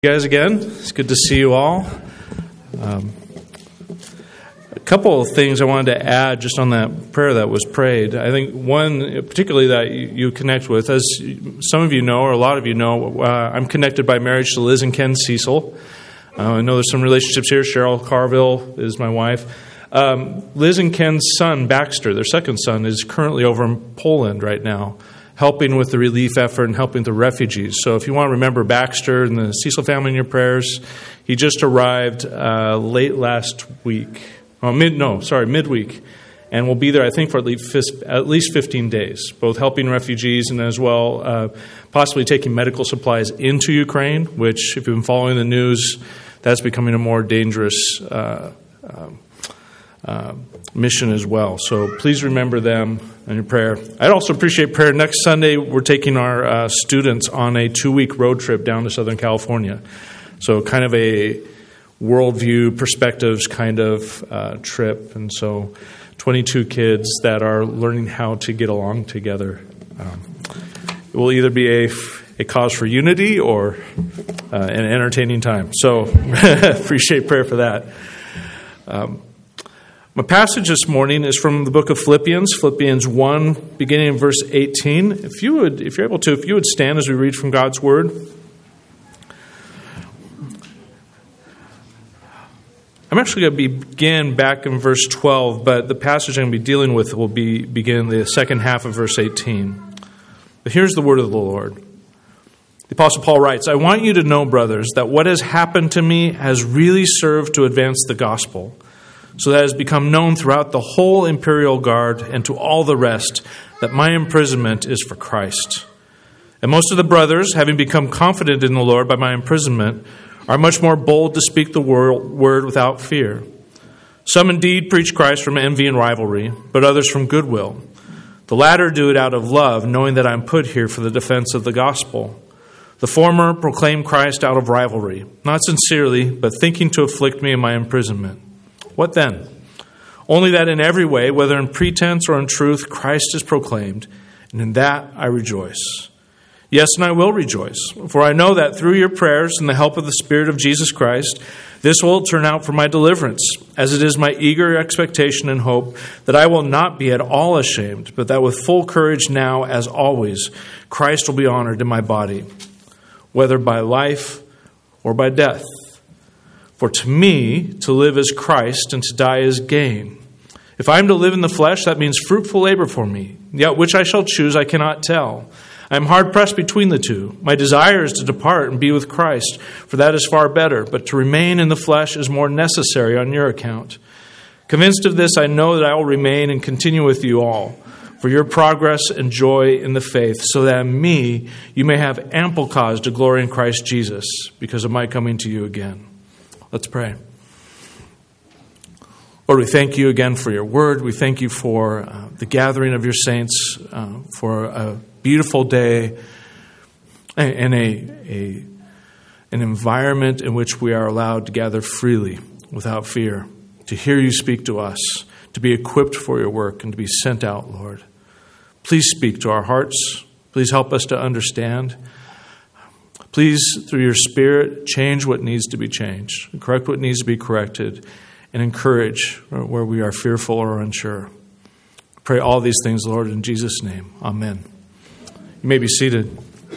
Guys again. It's good to see you all. A couple of things I wanted to add just on that prayer that was prayed. I think one particularly that you connect with, as some of you know, or a lot of you know, I'm connected by marriage to Liz and Ken Cecil. I know there's some relationships here. Cheryl Carville is my wife. Liz and Ken's son, Baxter, their second son, is currently over in Poland right now, helping with the relief effort and helping the refugees. So if you want to remember Baxter and the Cecil family in your prayers, he just arrived late last week. Midweek. And will be there, I think, for at least 15 days, both helping refugees and as well possibly taking medical supplies into Ukraine, which, if you've been following the news, that's becoming a more dangerous mission as well. So please remember them in your prayer. I'd also appreciate prayer. Next Sunday, we're taking our students on a 2-week road trip down to Southern California. So kind of a worldview perspectives kind of trip. And so 22 kids that are learning how to get along together. It will either be a cause for unity or an entertaining time. So appreciate prayer for that. My passage this morning is from the book of Philippians 1, beginning in verse 18. If you're able to, if you would stand as we read from God's Word. I'm actually going to begin back in verse 12, but the passage I'm going to be dealing with will begin the second half of verse 18. But here's the word of the Lord. The Apostle Paul writes, "I want you to know, brothers, that what has happened to me has really served to advance the gospel, so that it has become known throughout the whole imperial guard and to all the rest that my imprisonment is for Christ. And most of the brothers, having become confident in the Lord by my imprisonment, are much more bold to speak the word without fear. Some indeed preach Christ from envy and rivalry, but others from goodwill. The latter do it out of love, knowing that I am put here for the defense of the gospel. The former proclaim Christ out of rivalry, not sincerely, but thinking to afflict me in my imprisonment. What then? Only that in every way, whether in pretense or in truth, Christ is proclaimed, and in that I rejoice. Yes, and I will rejoice, for I know that through your prayers and the help of the Spirit of Jesus Christ, this will turn out for my deliverance, as it is my eager expectation and hope that I will not be at all ashamed, but that with full courage now, as always, Christ will be honored in my body, whether by life or by death. For to me, to live is Christ, and to die is gain. If I am to live in the flesh, that means fruitful labor for me. Yet which I shall choose, I cannot tell. I am hard-pressed between the two. My desire is to depart and be with Christ, for that is far better. But to remain in the flesh is more necessary on your account. Convinced of this, I know that I will remain and continue with you all, for your progress and joy in the faith, so that in me you may have ample cause to glory in Christ Jesus, because of my coming to you again." Let's pray. Lord, we thank you again for your word. We thank you for the gathering of your saints, for a beautiful day and an environment in which we are allowed to gather freely without fear, to hear you speak to us, to be equipped for your work, and to be sent out, Lord. Please speak to our hearts. Please help us to understand. Please, through your Spirit, change what needs to be changed, correct what needs to be corrected, and encourage where we are fearful or unsure. Pray all these things, Lord, in Jesus' name. Amen. You may be seated.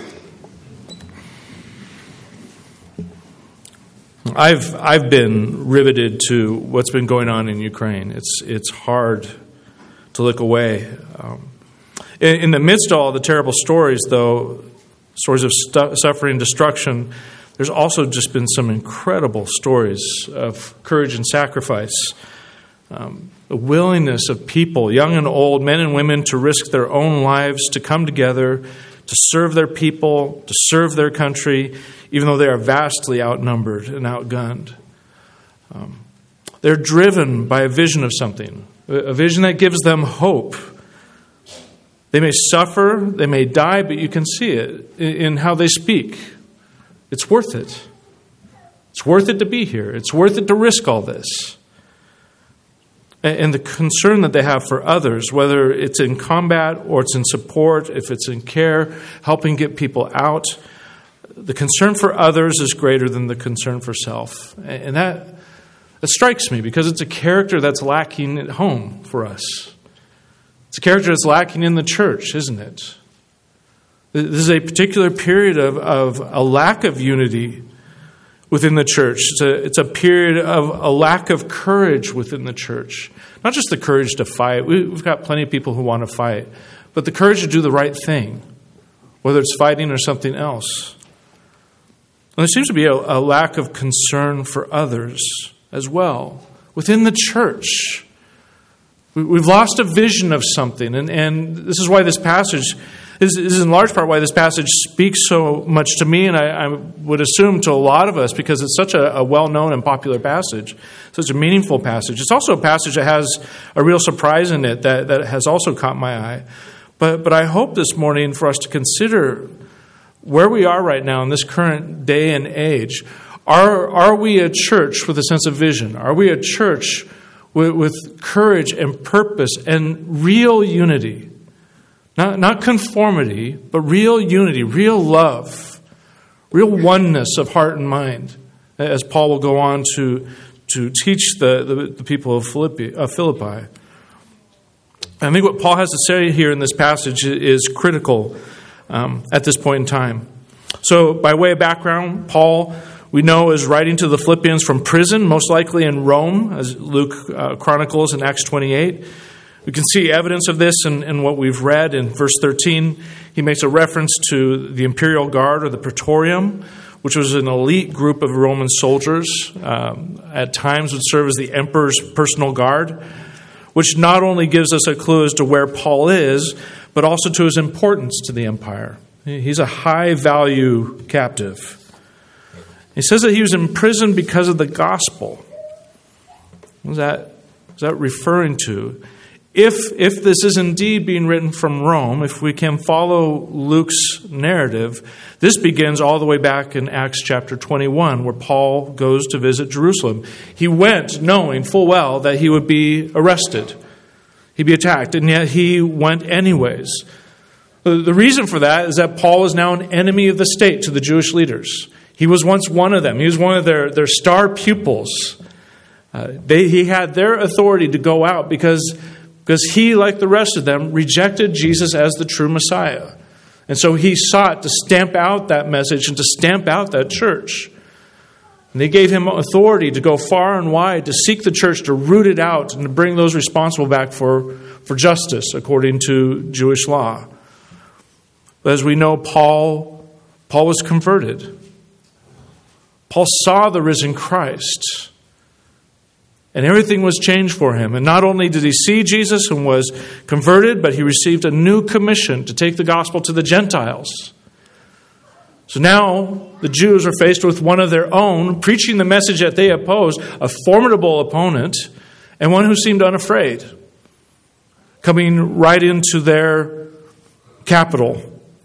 I've been riveted to what's been going on in Ukraine. It's hard to look away. In the midst of all the terrible stories, though, stories of suffering and destruction, there's also just been some incredible stories of courage and sacrifice. The willingness of people, young and old, men and women, to risk their own lives, to come together, to serve their people, to serve their country, even though they are vastly outnumbered and outgunned. They're driven by a vision of something, a vision that gives them hope. They may suffer, they may die, but you can see it in how they speak. It's worth it. It's worth it to be here. It's worth it to risk all this. And the concern that they have for others, whether it's in combat or it's in support, if it's in care, helping get people out, the concern for others is greater than the concern for self. And that strikes me because it's a character that's lacking at home for us. It's a character that's lacking in the church, isn't it? This is a particular period of a lack of unity within the church. It's a period of a lack of courage within the church. Not just the courage to fight. We've got plenty of people who want to fight. But the courage to do the right thing, whether it's fighting or something else. And there seems to be a lack of concern for others as well within the church. We've lost a vision of something. And this is why this passage is in large part why this passage speaks so much to me, and I would assume to a lot of us, because it's such a well-known and popular passage, such a meaningful passage. It's also a passage that has a real surprise in it that has also caught my eye. But I hope this morning for us to consider where we are right now in this current day and age. Are we a church with a sense of vision? Are we a church with courage and purpose and real unity? Not conformity, but real unity, real love, real oneness of heart and mind, as Paul will go on to teach the people of Philippi. I think what Paul has to say here in this passage is critical at this point in time. So, by way of background, Paul, we know, is writing to the Philippians from prison, most likely in Rome, as Luke chronicles in Acts 28. We can see evidence of this in what we've read in verse 13. He makes a reference to the imperial guard, or the praetorium, which was an elite group of Roman soldiers, at times would serve as the emperor's personal guard, which not only gives us a clue as to where Paul is, but also to his importance to the empire. He's a high-value captive. He says that he was imprisoned because of the gospel. What is that referring to? If this is indeed being written from Rome, if we can follow Luke's narrative, this begins all the way back in Acts chapter 21, where Paul goes to visit Jerusalem. He went knowing full well that he would be arrested. He'd be attacked, and yet he went anyways. The reason for that is that Paul is now an enemy of the state to the Jewish leaders. He was once one of them. He was one of their star pupils. He had their authority to go out because he, like the rest of them, rejected Jesus as the true Messiah. And so he sought to stamp out that message and to stamp out that church. And they gave him authority to go far and wide, to seek the church, to root it out, and to bring those responsible back for justice according to Jewish law. But as we know, Paul was converted. Paul saw the risen Christ. And everything was changed for him. And not only did he see Jesus and was converted, but he received a new commission to take the gospel to the Gentiles. So now the Jews are faced with one of their own, preaching the message that they opposed, a formidable opponent, and one who seemed unafraid, coming right into their capital.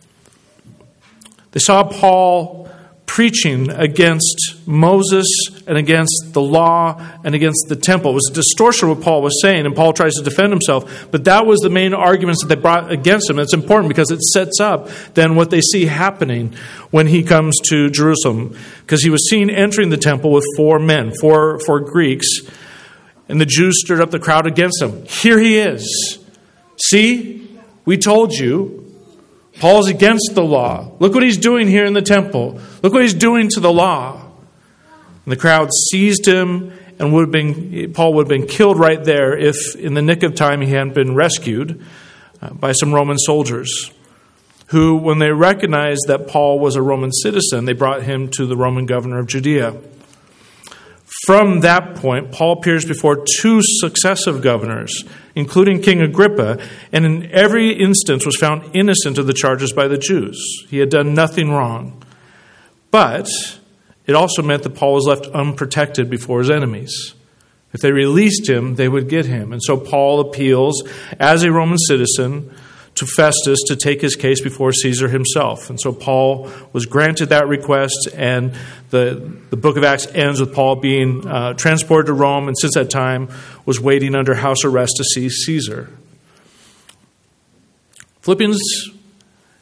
They saw Paul preaching against Moses and against the law and against the temple. It was a distortion of what Paul was saying, and Paul tries to defend himself. But that was the main arguments that they brought against him. It's important because it sets up then what they see happening when he comes to Jerusalem. Because he was seen entering the temple with four Greeks, and the Jews stirred up the crowd against him. Here he is. See, we told you. Paul's against the law. Look what he's doing here in the temple. Look what he's doing to the law. And the crowd seized him, and Paul would have been killed right there if in the nick of time he hadn't been rescued by some Roman soldiers who, when they recognized that Paul was a Roman citizen, they brought him to the Roman governor of Judea. From that point, Paul appears before two successive governors, including King Agrippa, and in every instance was found innocent of the charges by the Jews. He had done nothing wrong. But it also meant that Paul was left unprotected before his enemies. If they released him, they would get him. And so Paul appeals, as a Roman citizen, to Festus to take his case before Caesar himself. And so Paul was granted that request, and the book of Acts ends with Paul being transported to Rome, and since that time was waiting under house arrest to see Caesar. Philippians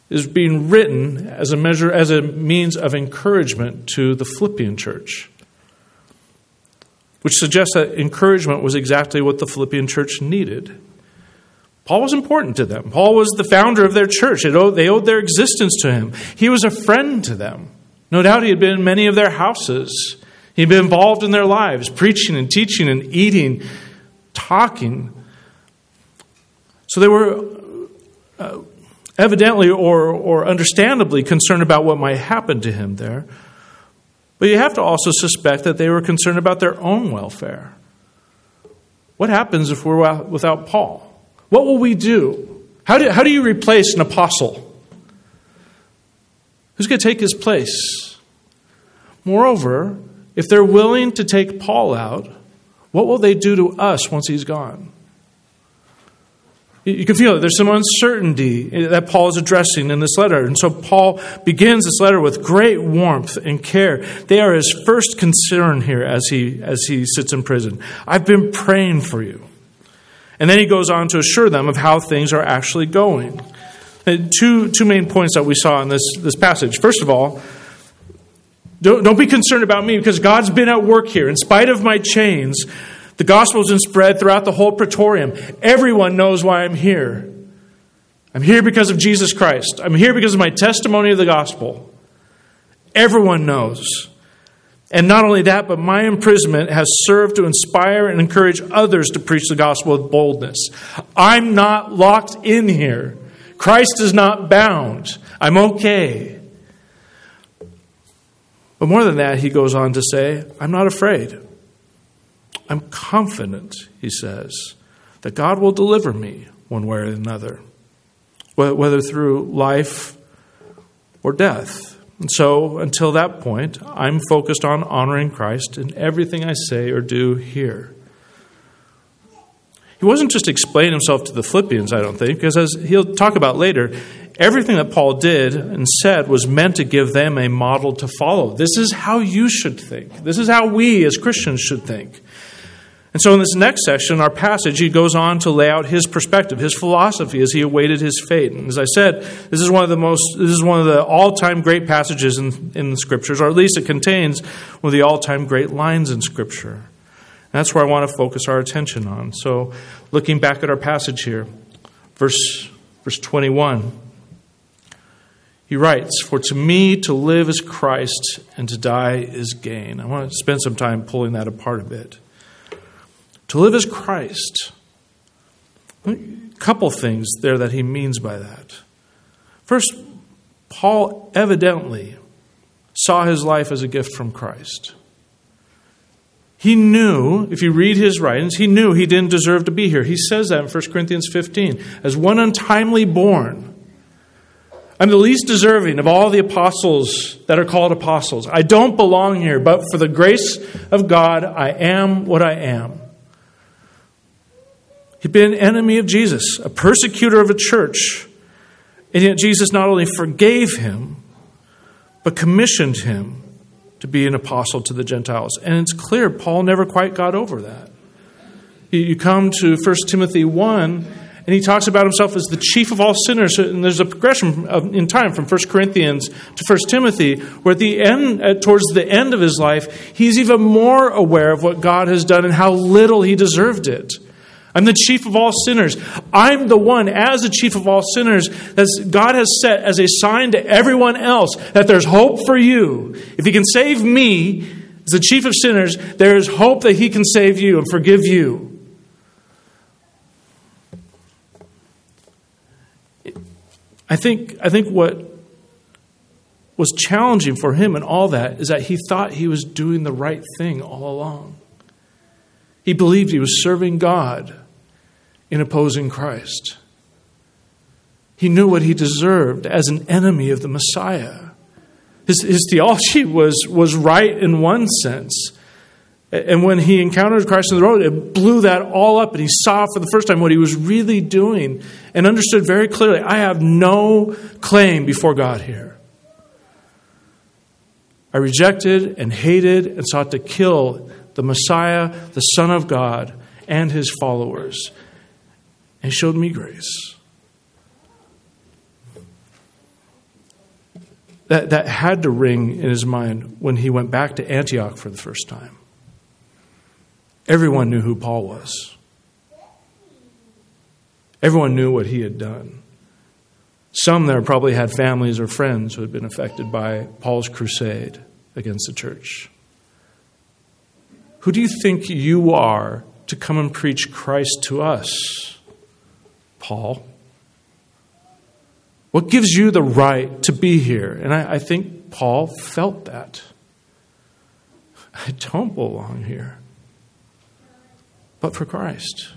is being written as a means of encouragement to the Philippian church, which suggests that encouragement was exactly what the Philippian church needed. Paul was important to them. Paul was the founder of their church. They owed their existence to him. He was a friend to them. No doubt he had been in many of their houses. He'd been involved in their lives, preaching and teaching and eating, talking. So they were evidently or understandably concerned about what might happen to him there. But you have to also suspect that they were concerned about their own welfare. What happens if we're without Paul? What will we do? How do you replace an apostle? Who's going to take his place? Moreover, if they're willing to take Paul out, what will they do to us once he's gone? You can feel it. There's some uncertainty that Paul is addressing in this letter. And so Paul begins this letter with great warmth and care. They are his first concern here as he sits in prison. I've been praying for you. And then he goes on to assure them of how things are actually going. Two main points that we saw in this passage. First of all, don't be concerned about me because God's been at work here. In spite of my chains, the gospel has been spread throughout the whole praetorium. Everyone knows why I'm here. I'm here because of Jesus Christ. I'm here because of my testimony of the gospel. Everyone knows. And not only that, but my imprisonment has served to inspire and encourage others to preach the gospel with boldness. I'm not locked in here. Christ is not bound. I'm okay. But more than that, he goes on to say, I'm not afraid. I'm confident, he says, that God will deliver me one way or another, whether through life or death. And so, until that point, I'm focused on honoring Christ in everything I say or do here. He wasn't just explaining himself to the Philippians, I don't think, because as he'll talk about later, everything that Paul did and said was meant to give them a model to follow. This is how you should think. This is how we as Christians should think. And so in this next section, our passage, he goes on to lay out his perspective, his philosophy as he awaited his fate. And as I said, this is one of the all-time great passages in the Scriptures, or at least it contains one of the all-time great lines in Scripture. And that's where I want to focus our attention on. So looking back at our passage here, verse 21, he writes, "For to me to live is Christ, and to die is gain." I want to spend some time pulling that apart a bit. To live is Christ. A couple things there that he means by that. First, Paul evidently saw his life as a gift from Christ. He knew, if you read his writings, he knew he didn't deserve to be here. He says that in 1 Corinthians 15. As one untimely born, I'm the least deserving of all the apostles that are called apostles. I don't belong here, but for the grace of God, I am what I am. He'd been an enemy of Jesus, a persecutor of a church. And yet Jesus not only forgave him, but commissioned him to be an apostle to the Gentiles. And it's clear Paul never quite got over that. You come to 1 Timothy 1, and he talks about himself as the chief of all sinners. And there's a progression in time from 1 Corinthians to 1 Timothy, where at the end, towards the end of his life, he's even more aware of what God has done and how little he deserved it. I'm the chief of all sinners. I'm the one, as the chief of all sinners, that God has set as a sign to everyone else that there's hope for you. If he can save me as the chief of sinners, there is hope that he can save you and forgive you. I think what was challenging for him in all that is that he thought he was doing the right thing all along. He believed he was serving God in opposing Christ. He knew what he deserved as an enemy of the Messiah. His theology was right in one sense. And when he encountered Christ on the road, it blew that all up, and he saw for the first time what he was really doing and understood very clearly, I have no claim before God here. I rejected and hated and sought to kill the Messiah, the Son of God, and his followers. And he showed me grace. that had to ring in his mind when he went back to Antioch for the first time. Everyone knew who Paul was. Everyone knew what he had done. Some there probably had families or friends who had been affected by Paul's crusade against the church. Who do you think you are to come and preach Christ to us, Paul? What gives you the right to be here? And I think Paul felt that. I don't belong here, but for Christ.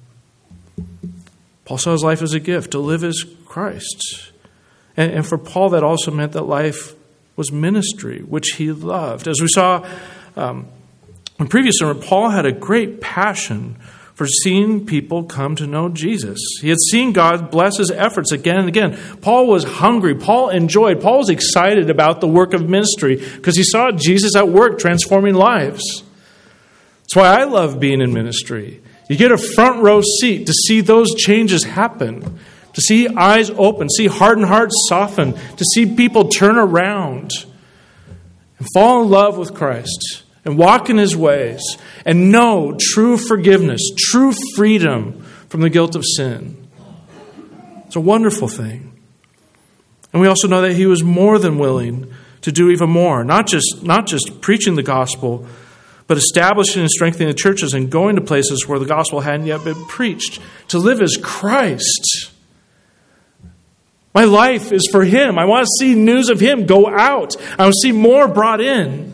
Paul saw his life as a gift. To live as Christ. And for Paul, that also meant that life was ministry, which he loved. As we saw in previous sermon, Paul had a great passion for seeing people come to know Jesus. He had seen God bless his efforts again and again. Paul was hungry. Paul enjoyed. Paul was excited about the work of ministry because he saw Jesus at work transforming lives. That's why I love being in ministry. You get a front row seat to see those changes happen, to see eyes open, see hardened hearts soften, to see people turn around and fall in love with Christ and walk in his ways and know true forgiveness, true freedom from the guilt of sin. It's a wonderful thing. And we also know that he was more than willing to do even more, not just preaching the gospel, but establishing and strengthening the churches and going to places where the gospel hadn't yet been preached. To live as Christ. My life is for him. I want to see news of him go out. I want to see more brought in.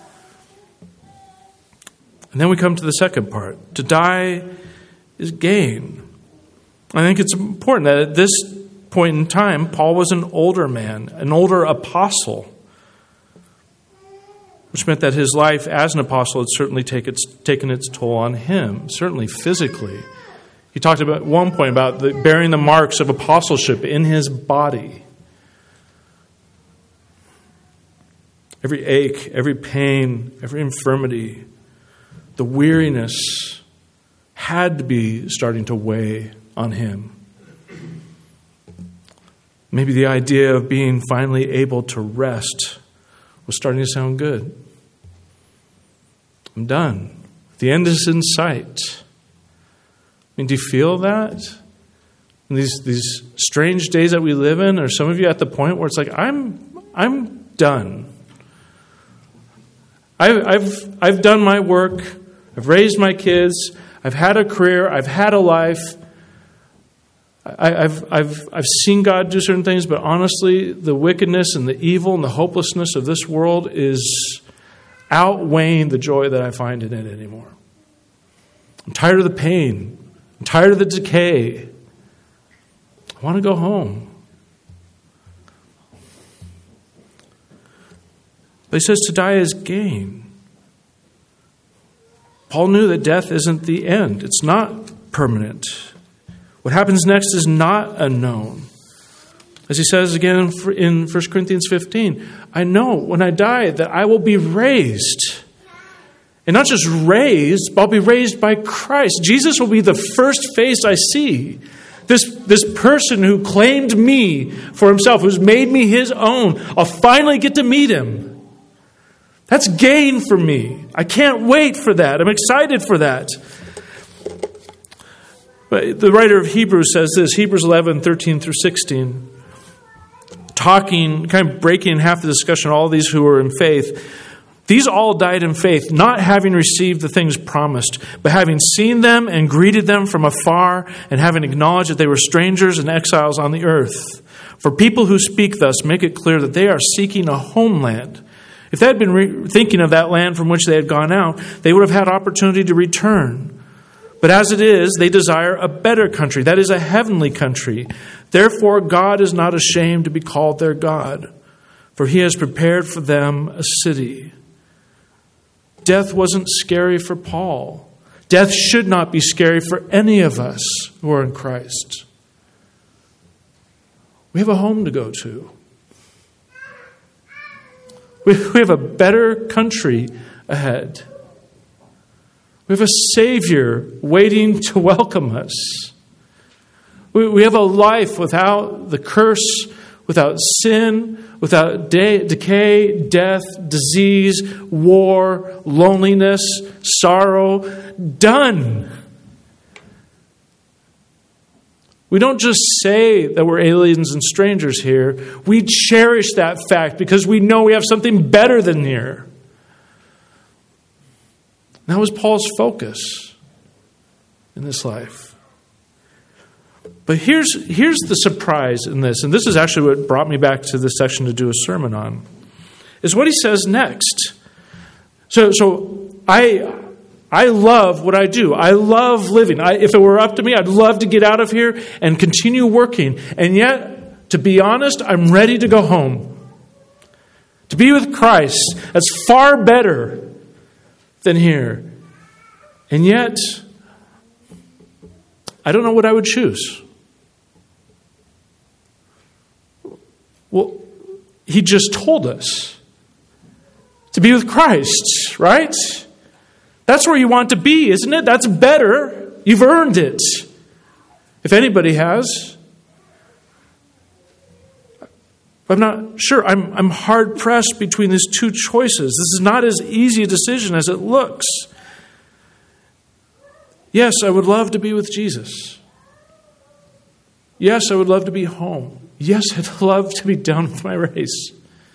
And then we come to the second part. To die is gain. I think it's important that at this point in time, Paul was an older man, an older apostle, which meant that his life as an apostle had certainly taken its toll on him, certainly physically. He talked about at one point about bearing the marks of apostleship in his body. Every ache, every pain, every infirmity, the weariness had to be starting to weigh on him. Maybe the idea of being finally able to rest was starting to sound good. I'm done. The end is in sight. I mean, do you feel that? In these strange days that we live in, are some of you at the point where it's like, I'm done. I've done my work. I've raised my kids. I've had a career. I've had a life. I've seen God do certain things, but honestly, the wickedness and the evil and the hopelessness of this world is outweighing the joy that I find in it anymore. I'm tired of the pain. I'm tired of the decay. I want to go home. But he says to die is gain. Paul knew that death isn't the end. It's not permanent. What happens next is not unknown. As he says again in 1 Corinthians 15, I know when I die that I will be raised. And not just raised, but I'll be raised by Christ. Jesus will be the first face I see. This person who claimed me for himself, who's made me his own, I'll finally get to meet him. That's gain for me. I can't wait for that. I'm excited for that. But the writer of Hebrews says this, Hebrews 11, 13 through 16, talking, kind of breaking in half the discussion, all these who were in faith. These all died in faith, not having received the things promised, but having seen them and greeted them from afar, and having acknowledged that they were strangers and exiles on the earth. For people who speak thus make it clear that they are seeking a homeland. If they had been thinking of that land from which they had gone out, they would have had opportunity to return. But as it is, they desire a better country, that is a heavenly country. Therefore, God is not ashamed to be called their God, for he has prepared for them a city. Death wasn't scary for Paul. Death should not be scary for any of us who are in Christ. We have a home to go to. We have a better country ahead. We have a Savior waiting to welcome us. We have a life without the curse, without sin, without decay, death, disease, war, loneliness, sorrow. Done. We don't just say that we're aliens and strangers here. We cherish that fact because we know we have something better than here. That was Paul's focus in this life. But here's the surprise in this, and this is actually what brought me back to this section to do a sermon on, is what he says next. So I love what I do. I love living. If it were up to me, I'd love to get out of here and continue working. And yet, to be honest, I'm ready to go home. To be with Christ, that's far better than here. And yet, I don't know what I would choose. Well, he just told us to be with Christ, right? That's where you want to be, isn't it? That's better. You've earned it. If anybody has. I'm not sure. I'm hard-pressed between these two choices. This is not as easy a decision as it looks. Yes, I would love to be with Jesus. Yes, I would love to be home. Yes, I'd love to be done with my race.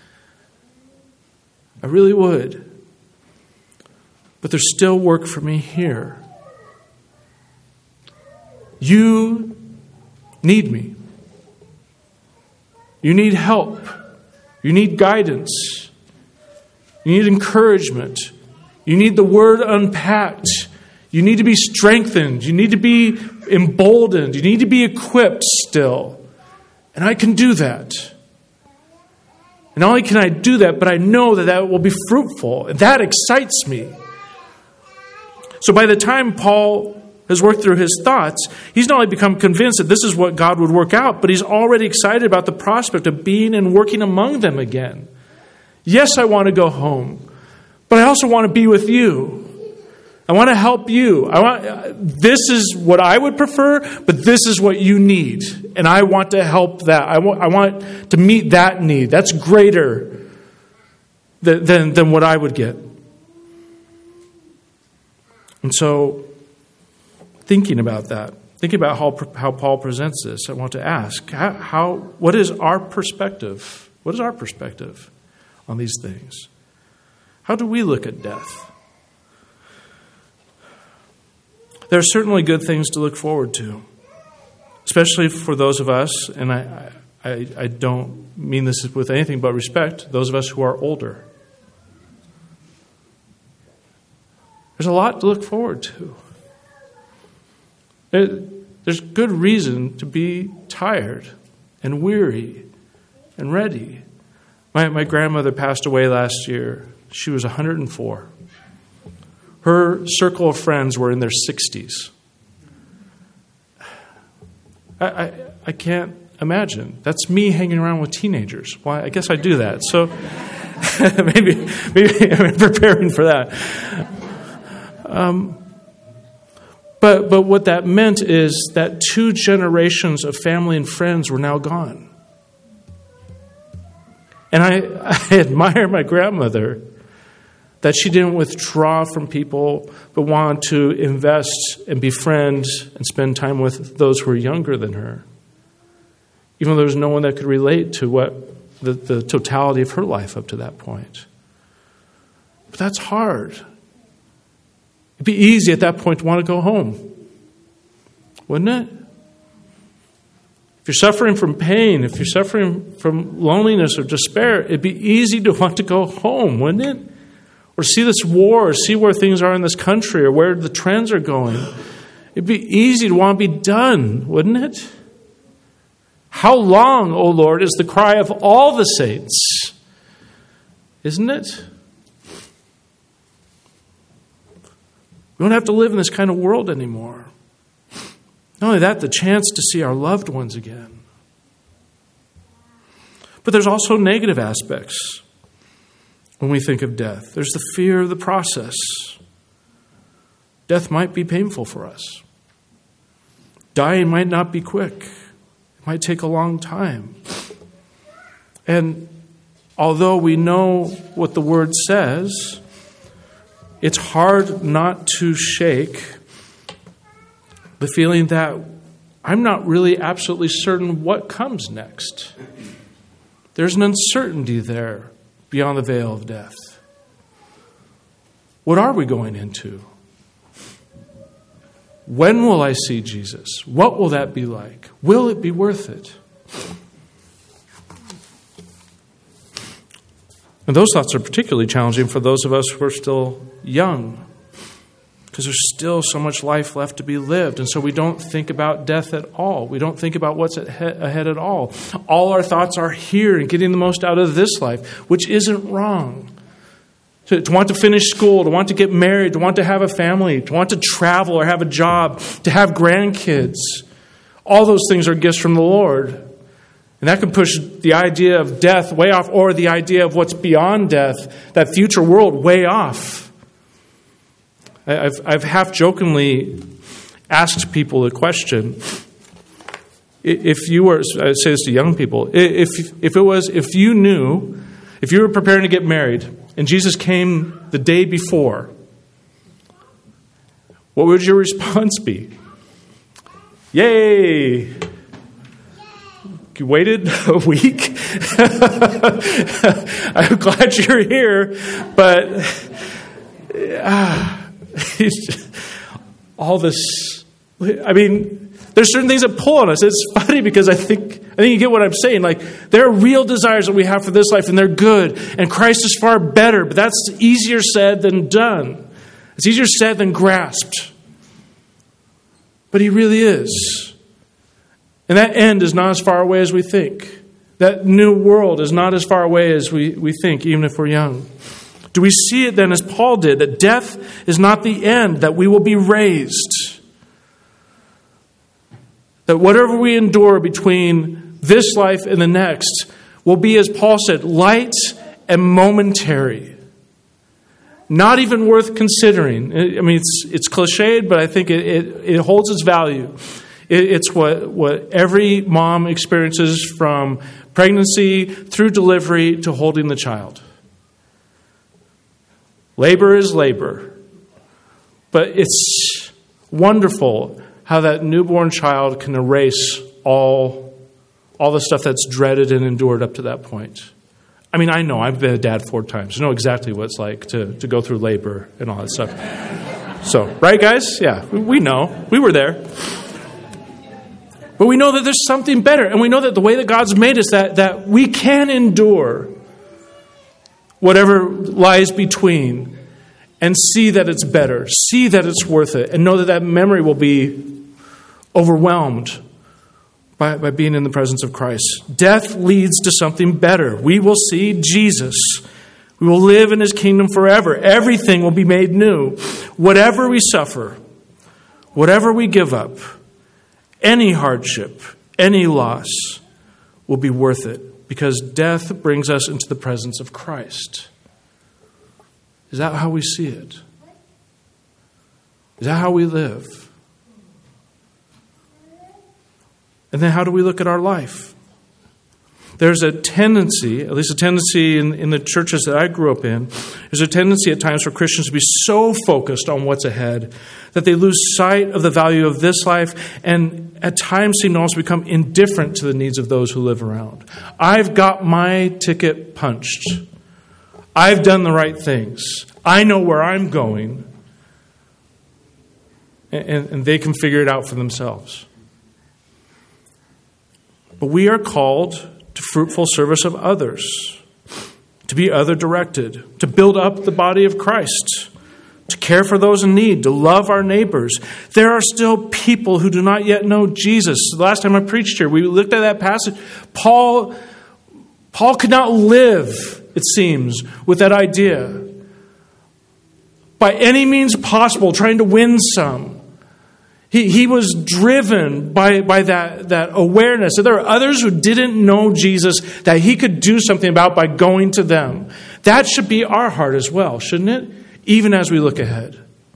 I really would. But there's still work for me here. You need me. You need help. You need guidance. You need encouragement. You need the word unpacked. You need to be strengthened. You need to be emboldened. You need to be equipped still. And I can do that. And not only can I do that, but I know that will be fruitful. And that excites me. So by the time Paul has worked through his thoughts, he's not only become convinced that this is what God would work out, but he's already excited about the prospect of being and working among them again. Yes, I want to go home, but I also want to be with you. I want to help you. This is what I would prefer, but this is what you need. And I want to help that. I want to meet that need. That's greater than what I would get. And so, thinking about that, thinking about how Paul presents this, I want to ask, what is our perspective? What is our perspective on these things? How do we look at death? There are certainly good things to look forward to, especially for those of us, and I don't mean this with anything but respect, those of us who are older. There's a lot to look forward to. There's good reason to be tired and weary and ready. My grandmother passed away last year. She was 104. Her circle of friends were in their 60s. I can't imagine. That's me hanging around with teenagers. Well, I guess I do that. So maybe I'm preparing for that. But what that meant is that 2 generations of family and friends were now gone. And I admire my grandmother that she didn't withdraw from people, but wanted to invest and befriend and spend time with those who were younger than her. Even though there was no one that could relate to what the totality of her life up to that point. But that's hard. It'd be easy at that point to want to go home. Wouldn't it? If you're suffering from pain, if you're suffering from loneliness or despair, it'd be easy to want to go home, wouldn't it? Or see this war, or see where things are in this country, or where the trends are going. It'd be easy to want to be done, wouldn't it? How long, O Lord, is the cry of all the saints? Isn't it? We don't have to live in this kind of world anymore. Not only that, the chance to see our loved ones again. But there's also negative aspects when we think of death. There's the fear of the process. Death might be painful for us. Dying might not be quick. It might take a long time. And although we know what the Word says, it's hard not to shake the feeling that I'm not really absolutely certain what comes next. There's an uncertainty there beyond the veil of death. What are we going into? When will I see Jesus? What will that be like? Will it be worth it? And those thoughts are particularly challenging for those of us who are still young, because there's still so much life left to be lived. And so we don't think about death at all. We don't think about what's ahead at all. All our thoughts are here and getting the most out of this life, which isn't wrong. To want to finish school, to want to get married, to want to have a family, to want to travel or have a job, to have grandkids. All those things are gifts from the Lord. And that can push the idea of death way off, or the idea of what's beyond death, that future world, way off. I've half-jokingly asked people the question, if you were, I say this to young people, if you were preparing to get married and Jesus came the day before, what would your response be? Yay! You waited a week? I'm glad you're here, but all this, I mean, there's certain things that pull on us. It's funny because I think you get what I'm saying. Like, there are real desires that we have for this life, and they're good, and Christ is far better, but that's easier said than done. It's easier said than grasped. But He really is. And that end is not as far away as we think. That new world is not as far away as we think, even if we're young. Do we see it then as Paul did, that death is not the end, that we will be raised? That whatever we endure between this life and the next will be, as Paul said, light and momentary. Not even worth considering. I mean, it's cliched, but I think it holds its value. It's what every mom experiences from pregnancy through delivery to holding the child. Labor is labor. But it's wonderful how that newborn child can erase all the stuff that's dreaded and endured up to that point. I mean, I know. I've been a dad 4 times. I know exactly what it's like to go through labor and all that stuff. So, right, guys? Yeah, we know. We were there. But we know that there's something better. And we know that the way that God's made us, that we can endure whatever lies between and see that it's better, see that it's worth it, and know that that memory will be overwhelmed by being in the presence of Christ. Death leads to something better. We will see Jesus. We will live in His kingdom forever. Everything will be made new. Whatever we suffer, whatever we give up, any hardship, any loss will be worth it, because death brings us into the presence of Christ. Is that how we see it? Is that how we live? And then how do we look at our life? There's a tendency, at least a tendency in the churches that I grew up in, there's a tendency at times for Christians to be so focused on what's ahead that they lose sight of the value of this life, and at times seem to also become indifferent to the needs of those who live around. I've got my ticket punched. I've done the right things. I know where I'm going. And they can figure it out for themselves. But we are called to fruitful service of others, to be other-directed, to build up the body of Christ, to care for those in need, to love our neighbors. There are still people who do not yet know Jesus. The last time I preached here, we looked at that passage. Paul could not live, it seems, with that idea. By any means possible, trying to win some. He was driven by that awareness that there are others who didn't know Jesus that he could do something about by going to them. That should be our heart as well, shouldn't it? Even as we look ahead.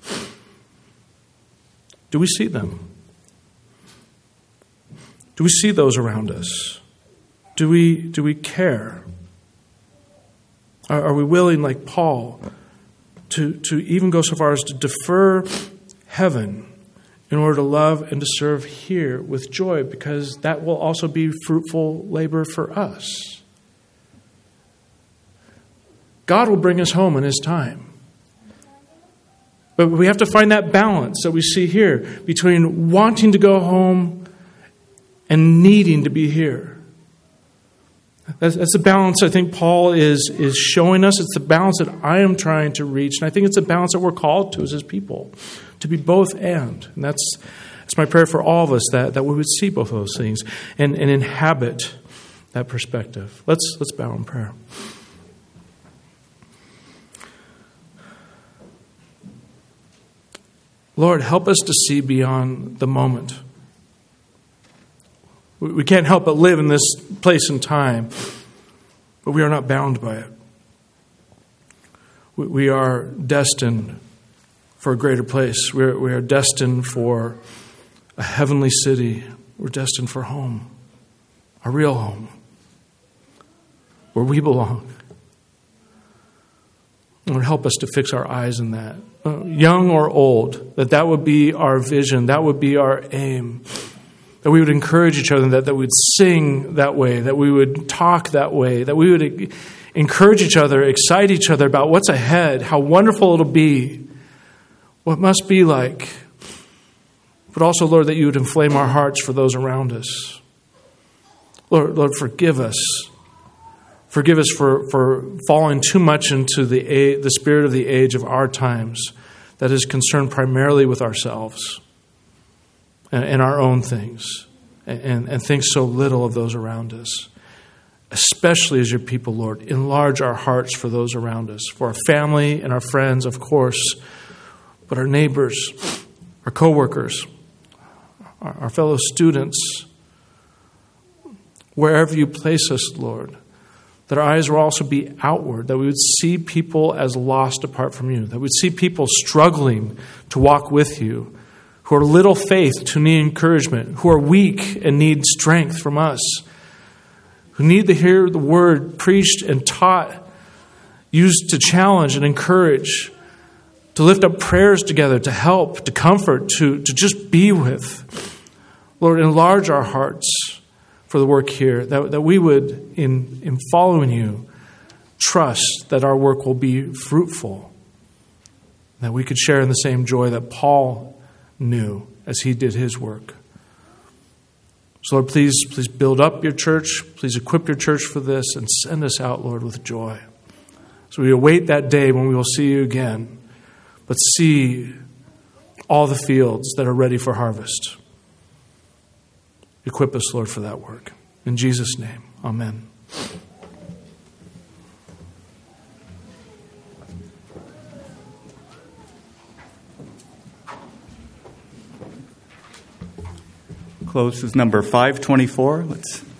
Do we see them? Do we see those around us? Do we care? Are we willing, like Paul, to even go so far as to defer heaven in order to love and to serve here with joy, because that will also be fruitful labor for us? God will bring us home in His time. But we have to find that balance that we see here between wanting to go home and needing to be here. That's the balance I think Paul is showing us. It's the balance that I am trying to reach. And I think it's a balance that we're called to as His people, to be both and. And that's my prayer for all of us, that we would see both of those things and inhabit that perspective. Let's bow in prayer. Lord, help us to see beyond the moment. We can't help but live in this place and time, but we are not bound by it. We are destined for a greater place. We are destined for a heavenly city. We're destined for home, a real home, where we belong. Lord, help us to fix our eyes in that. Young or old, that would be our vision, that would be our aim. That we would encourage each other, that we'd sing that way, that we would talk that way, that we would encourage each other, excite each other about what's ahead, how wonderful it'll be, what it must be like. But also, Lord, that you would inflame our hearts for those around us. Lord, forgive us. Forgive us for falling too much into the spirit of the age of our times that is concerned primarily with ourselves and our own things, and think so little of those around us. Especially as your people, Lord, enlarge our hearts for those around us, for our family and our friends, of course, but our neighbors, our coworkers, our fellow students, wherever you place us, Lord, that our eyes will also be outward, that we would see people as lost apart from you, that we'd see people struggling to walk with you, who are little faith to need encouragement, who are weak and need strength from us, who need to hear the word preached and taught, used to challenge and encourage, to lift up prayers together, to help, to comfort, to just be with. Lord, enlarge our hearts for the work here, that we would, in following you, trust that our work will be fruitful, that we could share in the same joy that Paul knew as he did his work. So Lord, please build up your church. Please equip your church for this and send us out, Lord, with joy. So we await that day when we will see you again, but see all the fields that are ready for harvest. Equip us, Lord, for that work. In Jesus' name, amen. Close is number 524. Let's